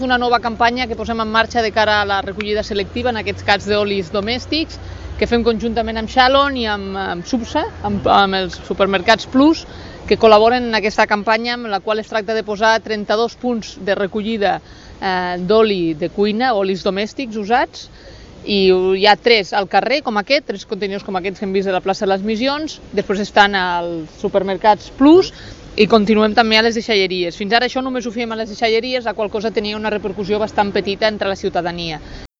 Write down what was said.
Una nova campanya que posem en marxa de cara a la recollida selectiva, en aquests cas d'olis domèstics, que fem conjuntament amb Shalom i amb Subsa, amb els supermercats Plus, que col·laboren en aquesta campanya, amb la qual es tracta de posar 32 punts de recollida d'oli de cuina, olis domèstics usats, i hi ha 3 al carrer, com aquest, 3 contenidors com aquests que hem vist a la plaça de les Missions, després estan als supermercats Plus, i continuem també a les deixalleries. Fins ara això només ho fèiem a les deixalleries, la qual cosa tenia una repercussió bastant petita entre la ciutadania.